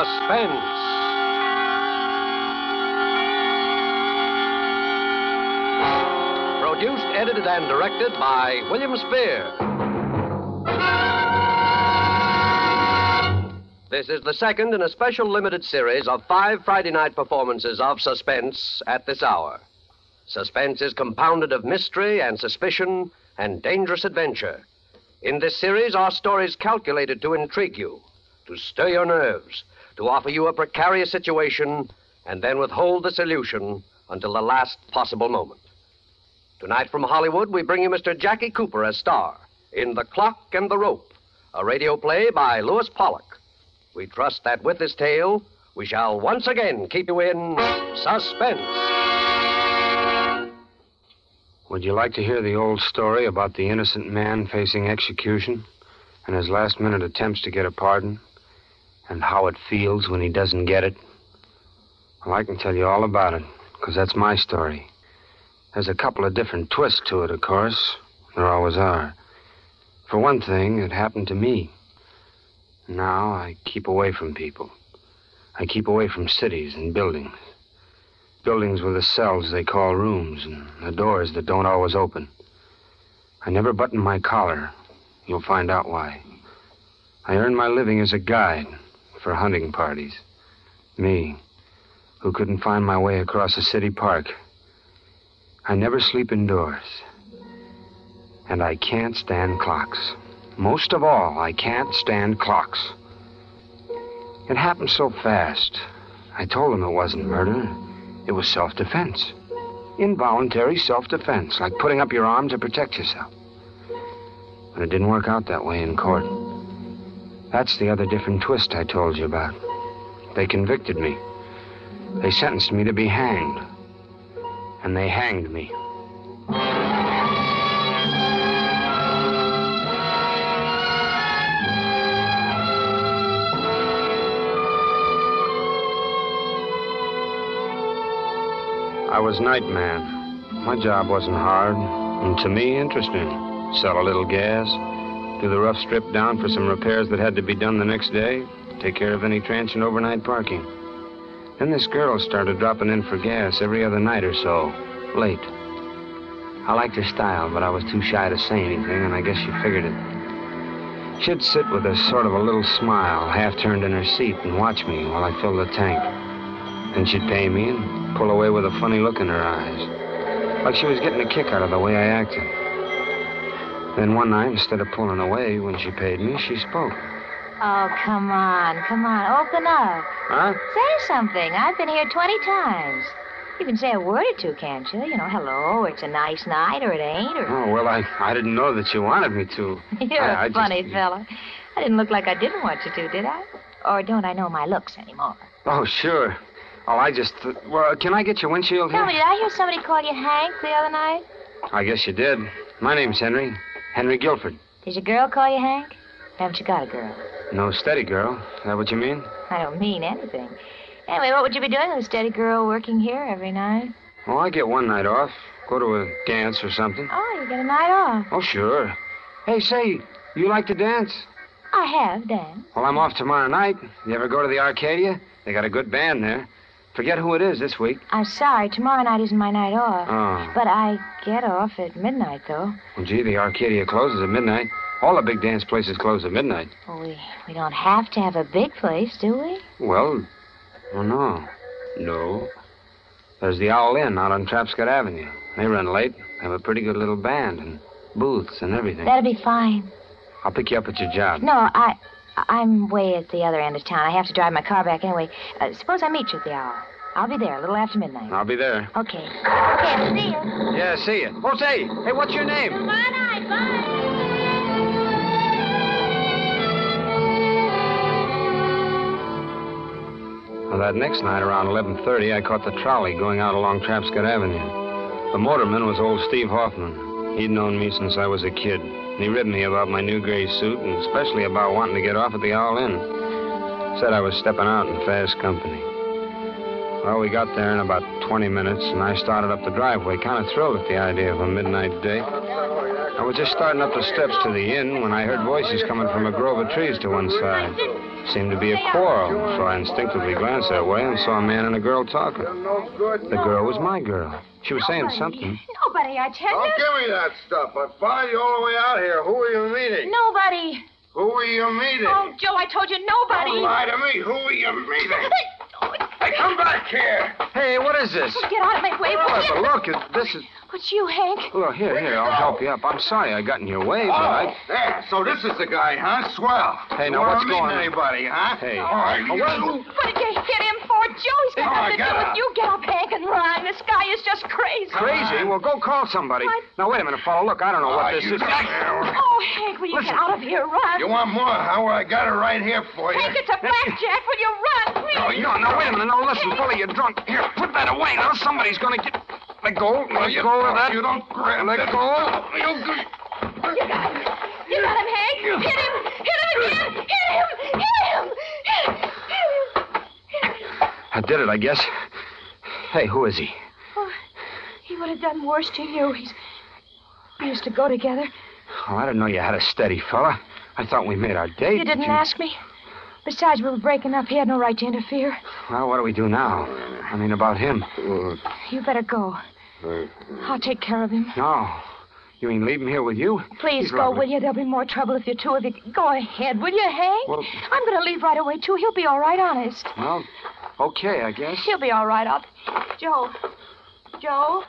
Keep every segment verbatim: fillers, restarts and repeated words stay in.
Suspense. Produced, edited, and directed by William Spear. This is the second in a special limited series of five Friday night performances of Suspense at this hour. Suspense is compounded of mystery and suspicion and dangerous adventure. In this series are stories calculated to intrigue you, to stir your nerves, to offer you a precarious situation, and then withhold the solution until the last possible moment. Tonight from Hollywood, we bring you Mister Jackie Cooper as star in The Clock and the Rope, a radio play by Lewis Pollock. We trust that with this tale, we shall once again keep you in suspense. Would you like to hear the old story about the innocent man facing execution and his last-minute attempts to get a pardon and how it feels when he doesn't get it? Well, I can tell you all about it, because that's my story. There's a couple of different twists to it, of course. There always are. For one thing, it happened to me. Now I keep away from people. I keep away from cities and buildings. Buildings with the cells they call rooms and the doors that don't always open. I never button my collar. You'll find out why. I earn my living as a guide for hunting parties. Me, who couldn't find my way across a city park. I never sleep indoors. And I can't stand clocks. Most of all, I can't stand clocks. It happened so fast. I told him it wasn't murder. It was self-defense. Involuntary self-defense, like putting up your arm to protect yourself. But it didn't work out that way in court. That's the other different twist I told you about. They convicted me. They sentenced me to be hanged. And they hanged me. I was night man. My job wasn't hard, and to me, interesting. Sell a little gas, do the rough strip down for some repairs that had to be done the next day, take care of any transient overnight parking. Then this girl started dropping in for gas every other night or so, late. I liked her style, but I was too shy to say anything, and I guess she figured it. She'd sit with a sort of a little smile, half turned in her seat, and watch me while I filled the tank. Then she'd pay me and pull away with a funny look in her eyes, like she was getting a kick out of the way I acted. Then one night, instead of pulling away when she paid me, she spoke. Oh, come on, come on, open up. Huh? Say something. I've been here twenty times. You can say a word or two, can't you? You know, hello, or it's a nice night, or it ain't, or... Oh, well, I, I didn't know that you wanted me to. You're I, a I funny just... fella. I didn't look like I didn't want you to, did I? Or don't I know my looks anymore? Oh, sure. Oh, I just... Th- well, can I get your windshield here? Tell me, did I hear somebody call you Hank the other night? I guess you did. My name's Henry. Henry Guilford. Did your girl call you Hank? Haven't you got a girl? No steady girl. Is that what you mean? I don't mean anything. Anyway, what would you be doing with a steady girl working here every night? Oh, I get one night off. Go to a dance or something. Oh, you get a night off. Oh, sure. Hey, say, you like to dance? I have danced. Well, I'm off tomorrow night. You ever go to the Arcadia? They got a good band there. Forget who it is this week. I'm sorry, tomorrow night isn't my night off. Oh. But I get off at midnight, though. Well, gee, the Arcadia closes at midnight. All the big dance places close at midnight. Well, we, we don't have to have a big place, do we? Well, oh, no. No. There's the Owl Inn out on Trapscott Avenue. They run late. They have a pretty good little band and booths and everything. That'll be fine. I'll pick you up at your job. No, I... I'm way at the other end of town. I have to drive my car back anyway. Uh, suppose I meet you at the hour. I'll be there a little after midnight. I'll be there. Okay. Okay, see you. Yeah, see you. Oh, say, hey, what's your name? Tomorrow night, bye. Well, that next night, around eleven thirty, I caught the trolley going out along Trapscott Avenue. The motorman was old Steve Hoffman. He'd known me since I was a kid. And he ribbed me about my new gray suit, and especially about wanting to get off at the Owl Inn. Said I was stepping out in fast company. Well, we got there in about twenty minutes, and I started up the driveway, kind of thrilled at the idea of a midnight date. I was just starting up the steps to the inn when I heard voices coming from a grove of trees to one side. Seemed to be a quarrel, so I instinctively glanced that way and saw a man and a girl talking. The girl was my girl. She was saying something. Nobody, I tell Don't you. give me that stuff. I followed you all the way out here. Who are you meeting? Nobody. Who are you meeting? Oh, Joe, I told you nobody. Don't lie to me. Who are you meeting? Hey, come back here. Hey, what is this? Get out of my way, will Oh, you? but look, it- this is... What's you, Hank? Look, here, here, I'll help you up. I'm sorry I got in your way, but Oh, I... there. So this is the guy, huh? Swell. Hey, You now, wanna what's meet going on? anybody, huh? Hey. All right, Oh, what- you... What did you hit him for, Joe? He's got Oh, nothing to get do up. with you. Get up, Hank, and run. This guy is just crazy. Crazy? Well, go call somebody. What? Now, wait a minute, fella. Look, I don't know Oh, what this you is. got there. Oh, Hank, will you Listen. get out of here? Run. You want more, huh? Well, I got it right here for you. Hank, it's a blackjack. Will you run, please? Oh, no, no, wait a minute. No, listen, fella, you're drunk. Here, put that away. Now, somebody's going to get... Let go. No, Let you go of don't. that. You don't grab Let it. go. You... You got him. You got him, Hank. Hit him. Hit him again. Hit him. Hit him. Hit him. Hit him. I did it, I guess. Hey, who is he? Oh, he would have done worse to you. He's... We used to go together. Oh, I didn't know you had a steady fella. I thought we made our date. You didn't but ask me. Besides, we were breaking up. He had no right to interfere. Well, what do we do now? I mean, about him. You better go. I'll take care of him. No. You mean leave him here with you? Please He's go, lovely. will you? There'll be more trouble if you two of you... Go ahead, will you, Hank? Well- I'm going to leave right away, too. He'll be all right, honest. Well, okay, I guess. He'll be all right. I'll... Joe. Joe?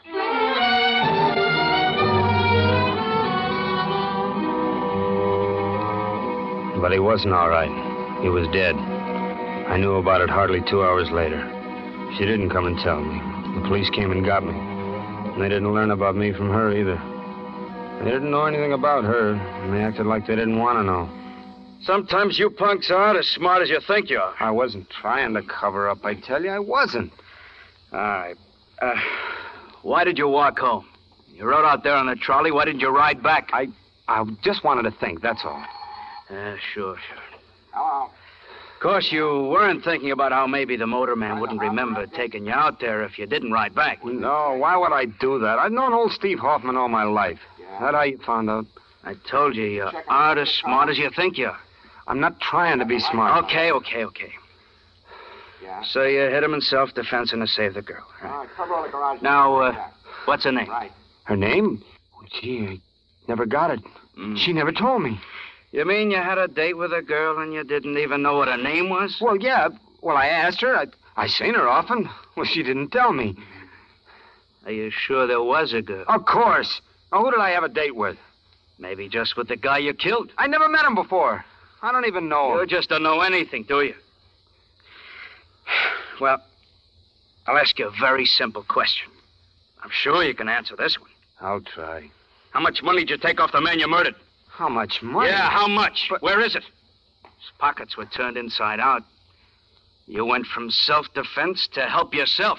But he wasn't all right. He was dead. I knew about it hardly two hours later. She didn't come and tell me. The police came and got me. And they didn't learn about me from her either. They didn't know anything about her, and they acted like they didn't want to know. Sometimes you punks aren't as smart as you think you are. I wasn't trying to cover up, I tell you. I wasn't. All right. Uh, why did you walk home? You rode out there on the trolley. Why didn't you ride back? I, I just wanted to think, that's all. Uh, sure, sure. Hello. Of course, you weren't thinking about how maybe the motorman wouldn't remember taking you out there if you didn't ride back. No, why would I do that? I've known old Steve Hoffman all my life. That how you found out? I told you, you aren't as smart as you think you are. I'm not trying to be smart. Okay, okay, okay. So you hit him in self-defense and to save the girl. Right. Now, uh, what's her name? Her name? Gee, I never got it. Mm. She never told me. You mean you had a date with a girl and you didn't even know what her name was? Well, yeah. Well, I asked her. I, I seen her often. Well, she didn't tell me. Are you sure there was a girl? Of course. Now, who did I have a date with? Maybe just with the guy you killed. I never met him before. I don't even know You him. just don't know anything, do you? Well, I'll ask you a very simple question. I'm sure you can answer this one. I'll try. How much money did you take off the man you murdered? How much money? Yeah, how much? But- Where is it? His pockets were turned inside out. You went from self-defense to help yourself.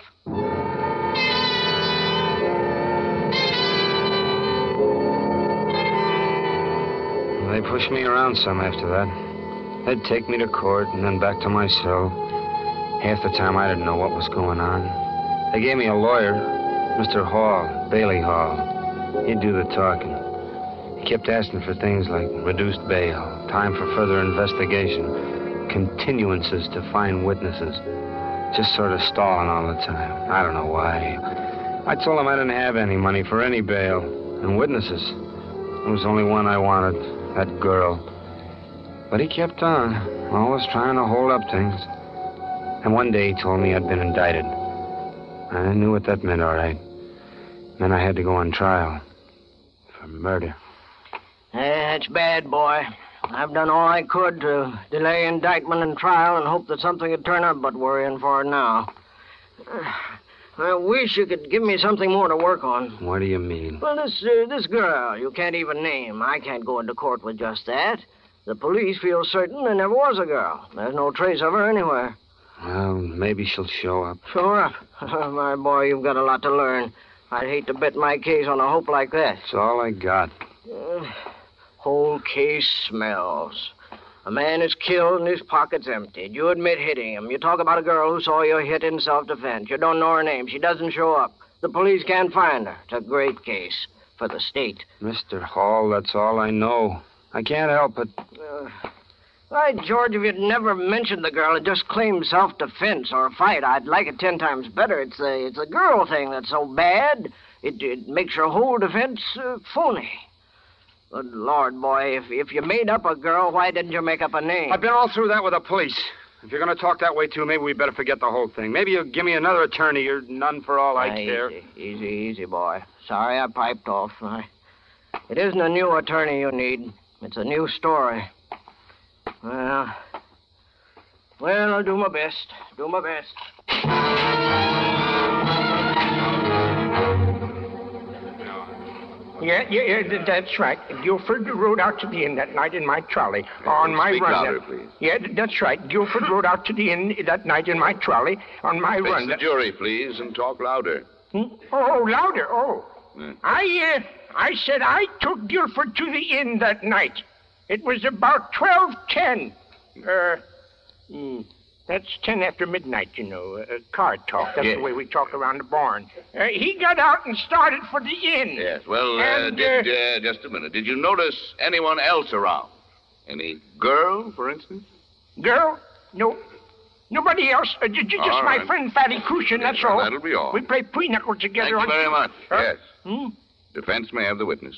They pushed me around some after that. They'd take me to court and then back to my cell. Half the time I didn't know what was going on. They gave me a lawyer, Mister Hall, Bailey Hall. He'd do the talking. He kept asking for things like reduced bail, time for further investigation, continuances to find witnesses. Just sort of stalling all the time. I don't know why. I told him I didn't have any money for any bail. And witnesses. There was only one I wanted, that girl. But he kept on, always trying to hold up things. And one day he told me I'd been indicted. I knew what that meant, all right. Then I had to go on trial for murder. That's bad, boy. I've done all I could to delay indictment and trial and hope that something would turn up, but worrying for it now. I wish you could give me something more to work on. What do you mean? Well, this uh, this girl you can't even name. I can't go into court with just that. The police feel certain there never was a girl. There's no trace of her anywhere. Well, maybe she'll show up. Sure up. My boy, you've got a lot to learn. I'd hate to bet my case on a hope like that. That's all I got. Uh, whole case smells. A man is killed and his pocket's emptied. You admit hitting him. You talk about a girl who saw you hit in self-defense. You don't know her name. She doesn't show up. The police can't find her. It's a great case for the state. Mister Hall, that's all I know. I can't help it. Uh, Why, George, if you'd never mentioned the girl and just claimed self-defense or a fight, I'd like it ten times better. It's the, it's the girl thing that's so bad. It, it makes your whole defense uh, phony. Good Lord, boy, if, if you made up a girl, why didn't you make up a name? I've been all through that with the police. If you're going to talk that way, too, maybe we better forget the whole thing. Maybe you'll give me another attorney. You're none for all I Ah, care. Easy, easy, easy, boy. Sorry I piped off. I... It isn't a new attorney you need. It's a new story. Well, well, I'll do my best. Do my best. Yeah, yeah, yeah, th- that's right. Guilford rode out to the inn that night in my trolley on my speak run. louder, that- please. Yeah, th- that's right. Guilford rode out to the inn that night in my trolley on my Face run. the jury, please, and talk louder. Hmm? Oh, oh, louder. Oh. Yeah. I, uh, I said I took Guilford to the inn that night. It was about twelve ten. Uh, hmm, that's ten after midnight, you know. Uh, card talk. That's Yes. the way we talk around the barn. Uh, he got out and started for the inn. Yes, well, uh, And, did, uh, just a minute. Did you notice anyone else around? Any girl, for instance? Girl? No. Nobody else. Uh, j- j- just All my right. friend Fatty Cushion, that's well, all. that'll be all. We play pinochle together. Thank you on- very much. Huh? Yes. Hmm? Defense may have the witness.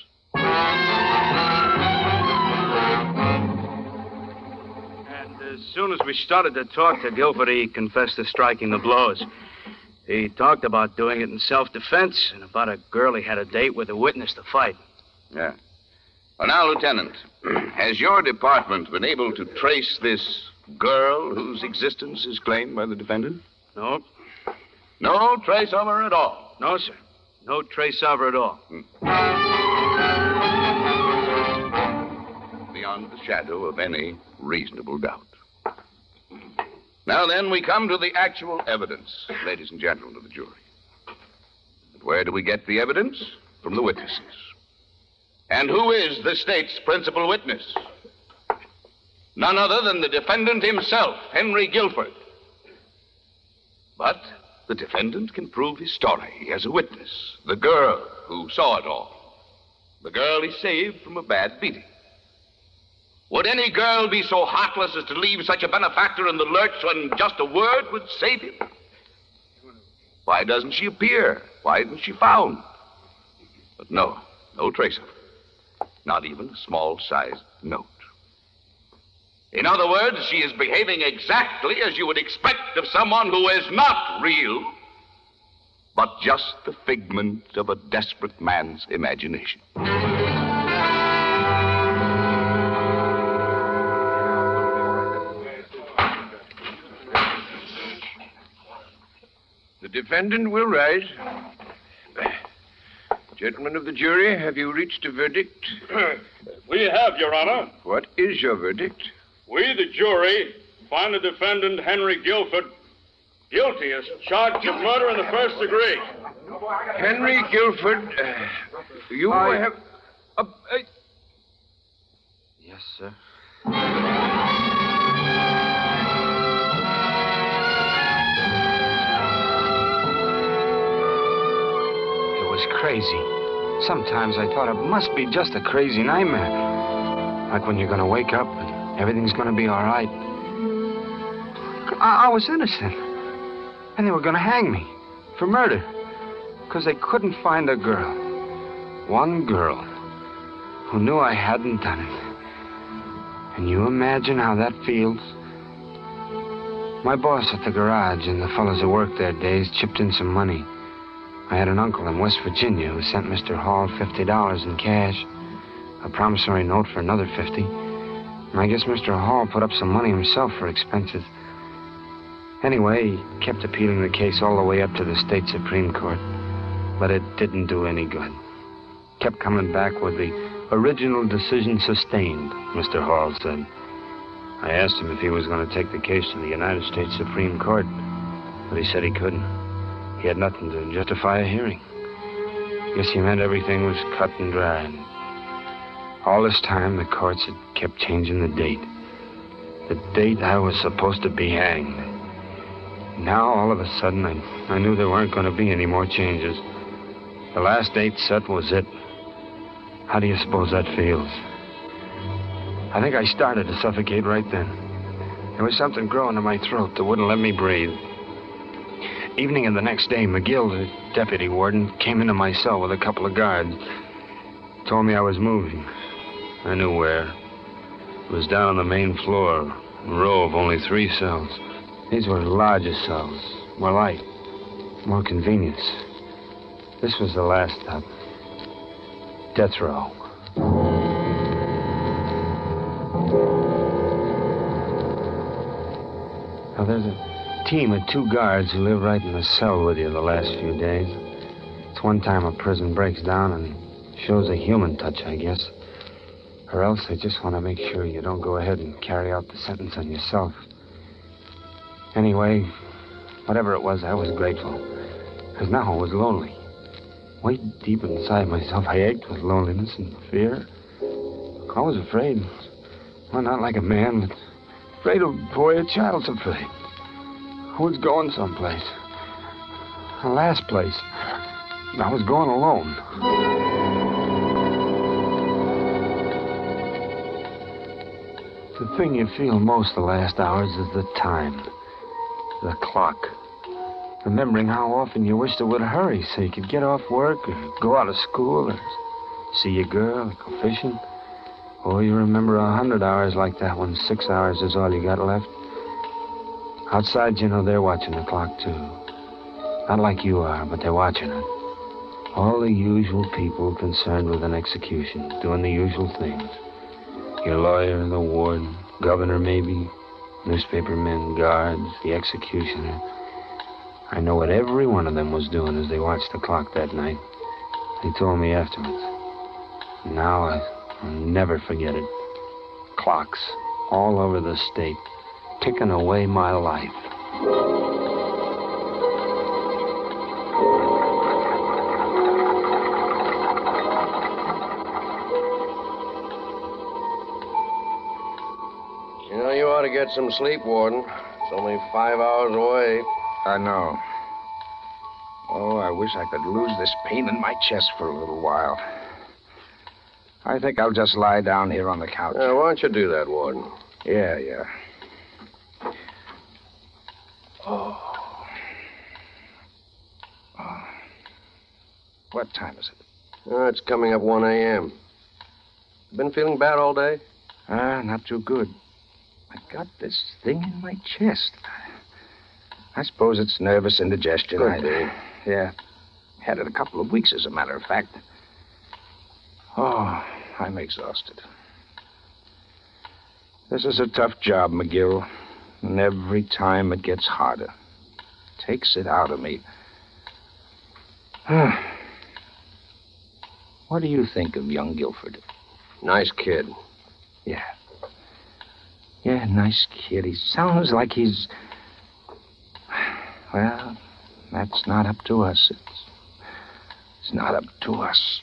And as soon as we started to talk to Guilford, he confessed to striking the blows. He talked about doing it in self-defense and about a girl he had a date with a witness to fight. Yeah. Well, now, Lieutenant, has your department been able to trace this girl whose existence is claimed by the defendant? No, No trace of her at all. no, sir. No trace of her at all. Beyond the shadow of any reasonable doubt. Now then, we come to the actual evidence, ladies and gentlemen of the jury. And where do we get the evidence? From the witnesses. And who is the state's principal witness? None other than the defendant himself, Henry Guilford. But the defendant can prove his story as a witness. The girl who saw it all. The girl he saved from a bad beating. Would any girl be so heartless as to leave such a benefactor in the lurch when just a word would save him? Why doesn't she appear? Why isn't she found? But no, no trace of her. Not even a small-sized note. In other words, she is behaving exactly as you would expect of someone who is not real, but just the figment of a desperate man's imagination. The defendant will rise. Gentlemen of the jury, have you reached a verdict? We have, Your Honor. What is your verdict? We, the jury, find the defendant, Henry Guilford, guilty as charged of murder in the first degree. Henry Guilford, uh, you I- have... Uh, uh, Yes, sir. It was crazy. Sometimes I thought it must be just a crazy nightmare. Like when you're going to wake up and everything's going to be all right. I, I was innocent. And they were going to hang me for murder. Because they couldn't find a girl. One girl who knew I hadn't done it. Can you imagine how that feels? My boss at the garage and the fellows who worked there days chipped in some money. I had an uncle in West Virginia who sent Mister Hall fifty dollars in cash, a promissory note for another fifty. And I guess Mister Hall put up some money himself for expenses. Anyway, he kept appealing the case all the way up to the state Supreme Court. But it didn't do any good. Kept coming back with the original decision sustained, Mister Hall said. I asked him if he was going to take the case to the United States Supreme Court, but he said he couldn't. He had nothing to justify a hearing. Guess he meant everything was cut and dried. All this time, the courts had kept changing the date. The date I was supposed to be hanged. Now, all of a sudden, I, I knew there weren't going to be any more changes. The last date set was it. How do you suppose that feels? I think I started to suffocate right then. There was something growing in my throat that wouldn't let me breathe. Evening of the next day, McGill, the deputy warden, came into my cell with a couple of guards. Told me I was moving. I knew where. It was down on the main floor, a row of only three cells. These were larger cells, more light, more convenience. This was the last stop. Death row. Now, there's a team of two guards who live right in the cell with you the last few days. It's one time a prison breaks down and shows a human touch, I guess. Or else they just want to make sure you don't go ahead and carry out the sentence on yourself. Anyway, whatever it was, I was grateful. Because now I was lonely. Way deep inside myself, I ached with loneliness and fear. I was afraid. Well, not like a man, but afraid of the way a child's afraid. I was going someplace. The last place. I was going alone. The thing you feel most the last hours is the time. The clock. Remembering how often you wished it would hurry so you could get off work or go out of school or see your girl or go fishing. Or you remember a hundred hours like that when six hours is all you got left. Outside, you know, they're watching the clock, too. Not like you are, but they're watching it. All the usual people concerned with an execution, doing the usual things. Your lawyer, the warden, governor maybe, newspapermen, guards, the executioner. I know what every one of them was doing as they watched the clock that night. They told me afterwards. Now I... I'll never forget it. Clocks all over the state, ticking away my life. You know, you ought to get some sleep, Warden. It's only five hours away. I know. Oh, I wish I could lose this pain in my chest for a little while. I think I'll just lie down here on the couch. Uh, why don't you do that, Warden? Yeah, yeah. Oh. Oh. What time is it? Uh, it's coming up one a.m. Been feeling bad all day? Ah, uh, not too good. I got this thing in my chest. I suppose it's nervous indigestion. Could I, be. Yeah. Had it a couple of weeks, as a matter of fact. Oh, I'm exhausted. This is a tough job, McGill. And every time it gets harder. Takes it out of me. What do you think of young Guilford? Nice kid. Yeah. Yeah, nice kid. He sounds like he's... Well, that's not up to us. It's, it's not up to us.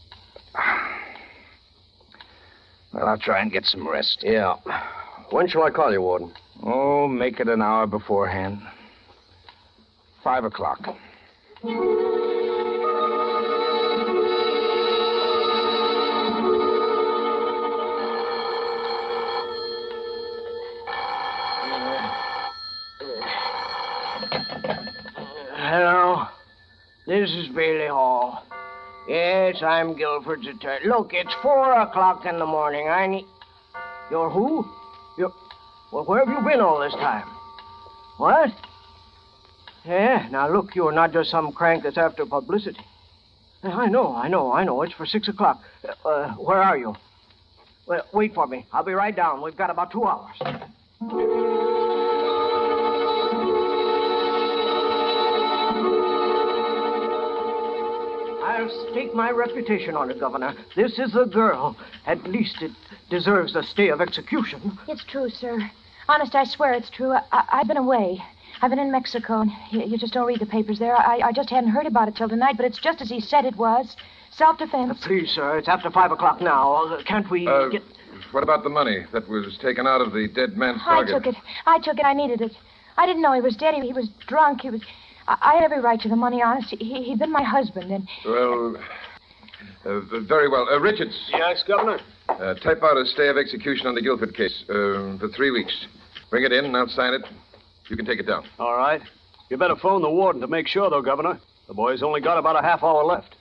Well, I'll try and get some rest. Yeah. When shall I call you, Warden? Oh, make it an hour beforehand. Five o'clock. Hello. This is Bailey Hall. Yes, I'm Guilford's attorney. Look, it's four o'clock in the morning. I need... You're who? You're... Well, where have you been all this time? What? Yeah, now look, you're not just some crank that's after publicity. I know, I know, I know. It's for six o'clock. Uh, uh, where are you? Well, wait for me. I'll be right down. We've got about two hours. I'll stake my reputation on it, Governor. This is a girl. At least it deserves a stay of execution. It's true, sir. Honest, I swear it's true. I, I, I've been away. I've been in Mexico, and you, you just don't read the papers there. I, I just hadn't heard about it till tonight, but it's just as he said it was. Self-defense. Uh, please, sir, it's after five o'clock now. Uh, can't we Uh, get... What about the money that was taken out of the dead man's I pocket? took it. I took it. I needed it. I didn't know he was dead. He, he was drunk. He was... I, I had every right to the money, honest. He, he'd been my husband, and... Well, Uh, very well. Uh, Richards. Yes, Governor? Uh, type out a stay of execution on the Guilford case uh, for three weeks. Bring it in, and I'll sign it. You can take it down. All right. You better phone the warden to make sure, though, Governor. The boy's only got about a half hour left.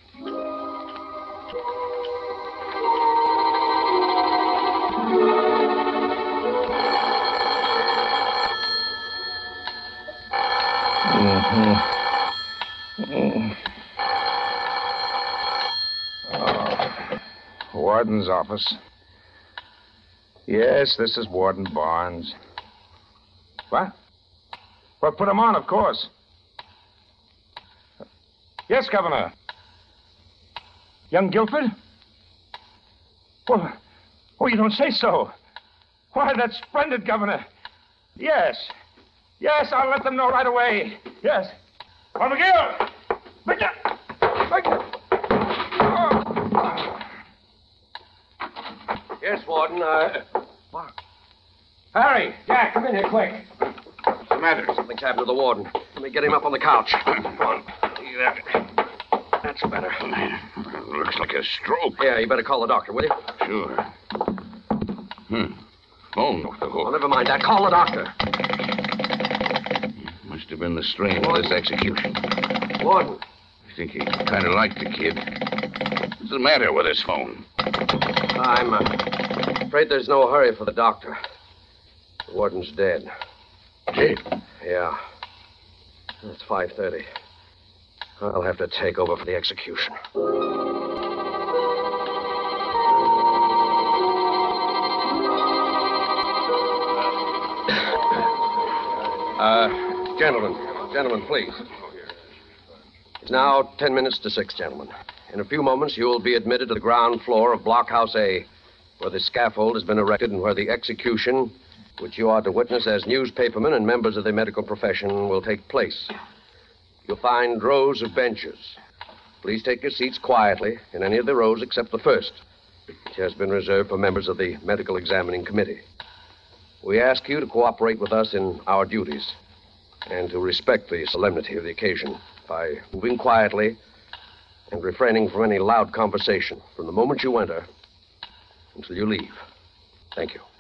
Mm-hmm. Mm. Oh. Warden's office. Yes, this is Warden Barnes. What? Well, put him on, of course. Yes, Governor. Young Guilford? Well, oh, you don't say so. Why, that's splendid, Governor. Yes. Yes, I'll let them know right away. Yes. Well, McGill! McGill! McGill! Oh. Yes, Warden. Uh, What? Harry, Jack, come in here quick. what's the matter? Something's happened to the warden. Let me get him up on the couch. Come on. There. That's better. Looks like a stroke. Yeah, you better call the doctor, will you? Sure. Hmm. Phone off the hook. Oh, never mind that. Call the doctor. Must have been the strain of this execution. Warden. I think he kind of liked the kid. What's the matter with his phone? I'm uh, afraid there's no hurry for the doctor. The warden's dead. Dead? Yeah. It's five thirty. I'll have to take over for the execution. Uh, gentlemen, gentlemen, please. It's now ten minutes to six, gentlemen. In a few moments, you will be admitted to the ground floor of Blockhouse A, where the scaffold has been erected and where the execution, which you are to witness as newspapermen and members of the medical profession, will take place. You'll find rows of benches. Please take your seats quietly in any of the rows except the first, which has been reserved for members of the Medical Examining Committee. We ask you to cooperate with us in our duties and to respect the solemnity of the occasion by moving quietly and refraining from any loud conversation from the moment you enter until you leave. Thank you.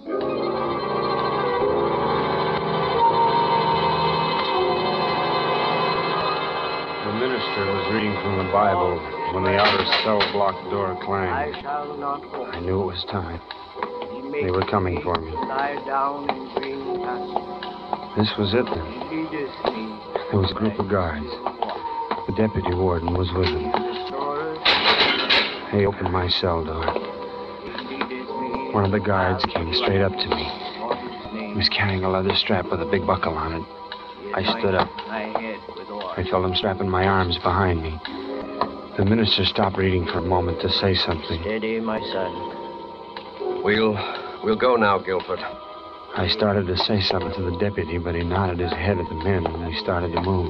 The minister was reading from the Bible when the outer cell block door clanged. I knew it was time. They were coming for me. This was it then. There was a group of guards. The deputy warden was with them. He opened my cell door. One of the guards came straight up to me. He was carrying a leather strap with a big buckle on it. I stood up. I felt him strapping my arms behind me. The minister stopped reading for a moment to say something. Steady, my son. We'll, we'll go now, Guilford. I started to say something to the deputy, but he nodded his head at the men, and they started to move.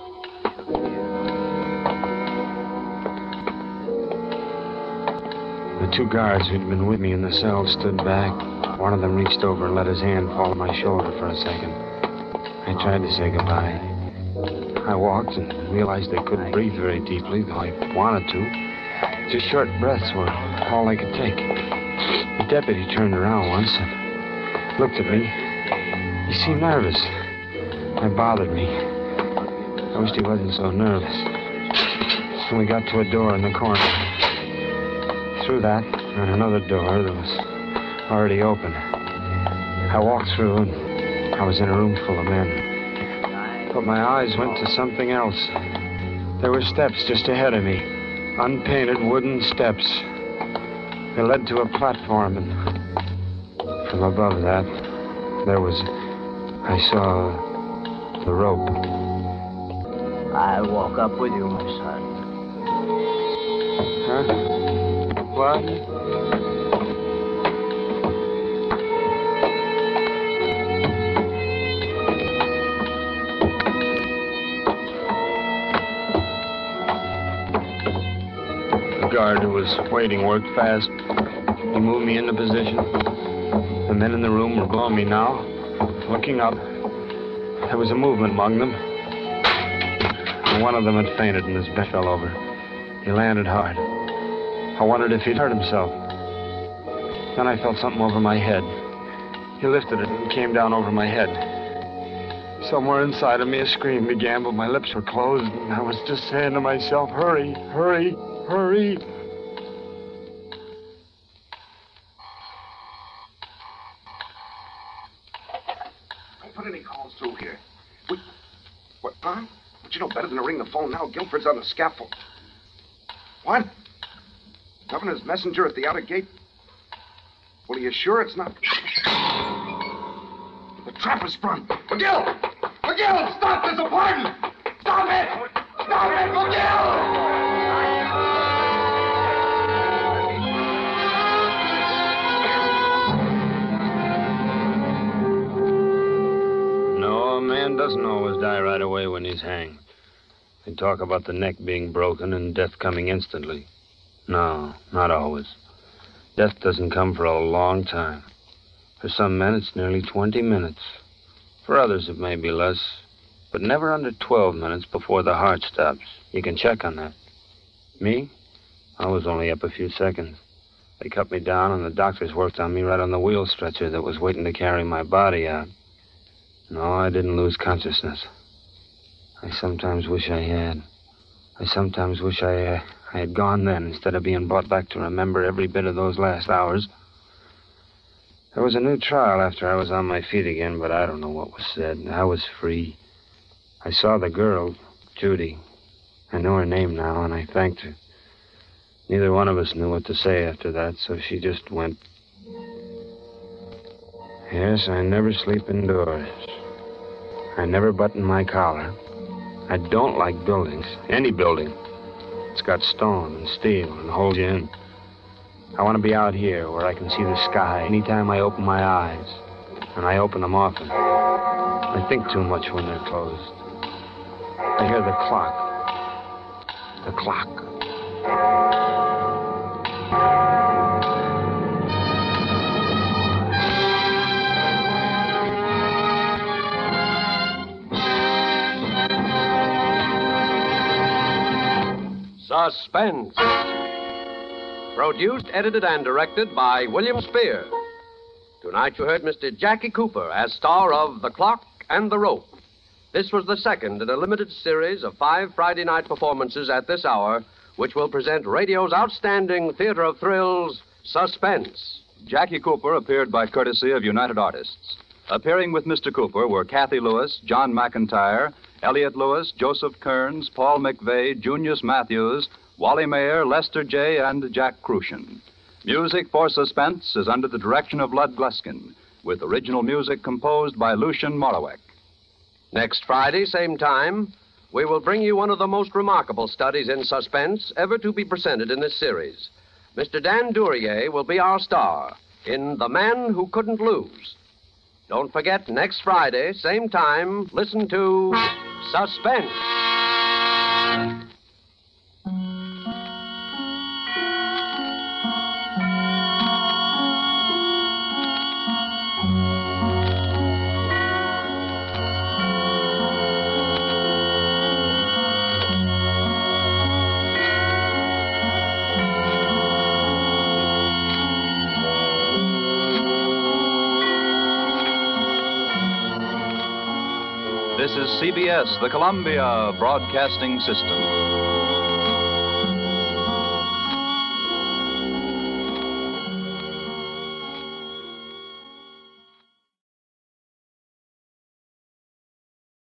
The two guards who'd been with me in the cell stood back. One of them reached over and let his hand fall on my shoulder for a second. I tried to say goodbye. I walked and realized I couldn't breathe very deeply, though I wanted to. Just short breaths were all I could take. The deputy turned around once and looked at me. He seemed nervous. It bothered me. I wished he wasn't so nervous. And we got to a door in the corner. Through that, and another door that was already open. I walked through, and I was in a room full of men. But my eyes went to something else. There were steps just ahead of me. Unpainted wooden steps. They led to a platform, and from above that, there was... I saw the rope. I'll walk up with you, my son. Huh? What? The guard who was waiting worked fast. He moved me into position. The men in the room were below me now, looking up. There was a movement among them. And one of them had fainted and his bed fell over. He landed hard. I wondered if he'd hurt himself. Then I felt something over my head. He lifted it and came down over my head. Somewhere inside of me, a scream began, but my lips were closed, and I was just saying to myself, hurry, hurry, hurry. Don't put any calls through here. We, what, huh? But you know better than to ring the phone now. Guilford's on the scaffold. What? Governor's messenger at the outer gate? Well, are you sure it's not? The trap is sprung. McGill! McGill, stop! There's a pardon! Stop it! Stop it, McGill! No, a man doesn't always die right away when he's hanged. They talk about the neck being broken and death coming instantly. No, not always. Death doesn't come for a long time. For some men, it's nearly twenty minutes. For others, it may be less, but never under twelve minutes before the heart stops. You can check on that. Me? I was only up a few seconds. They cut me down, and the doctors worked on me right on the wheel stretcher that was waiting to carry my body out. No, I didn't lose consciousness. I sometimes wish I had. I sometimes wish I, uh, I had gone then instead of being brought back to remember every bit of those last hours. There was a new trial after I was on my feet again, but I don't know what was said. I was free. I saw the girl, Judy. I know her name now, and I thanked her. Neither one of us knew what to say after that, so she just went. Yes, I never sleep indoors. I never button my collar. I don't like buildings, any building. It's got stone and steel and holds you in. I want to be out here where I can see the sky anytime I open my eyes. And I open them often. I think too much when they're closed. I hear the clock. The clock. Suspense. Produced, edited, and directed by William Spear. Tonight you heard Mister Jackie Cooper as star of The Clock and the Rope. This was the second in a limited series of five Friday night performances at this hour, which will present radio's outstanding theater of thrills, Suspense. Jackie Cooper appeared by courtesy of United Artists. Appearing with Mister Cooper were Kathy Lewis, John McIntyre, Elliot Lewis, Joseph Kearns, Paul McVeigh, Junius Matthews, Wally Mayer, Lester J., and Jack Crucian. Music for Suspense is under the direction of Lud Gluskin, with original music composed by Lucian Morawek. Next Friday, same time, we will bring you one of the most remarkable studies in suspense ever to be presented in this series. Mister Dan Duryea will be our star in The Man Who Couldn't Lose. Don't forget, next Friday, same time, listen to Suspense. This is C B S, the Columbia Broadcasting System.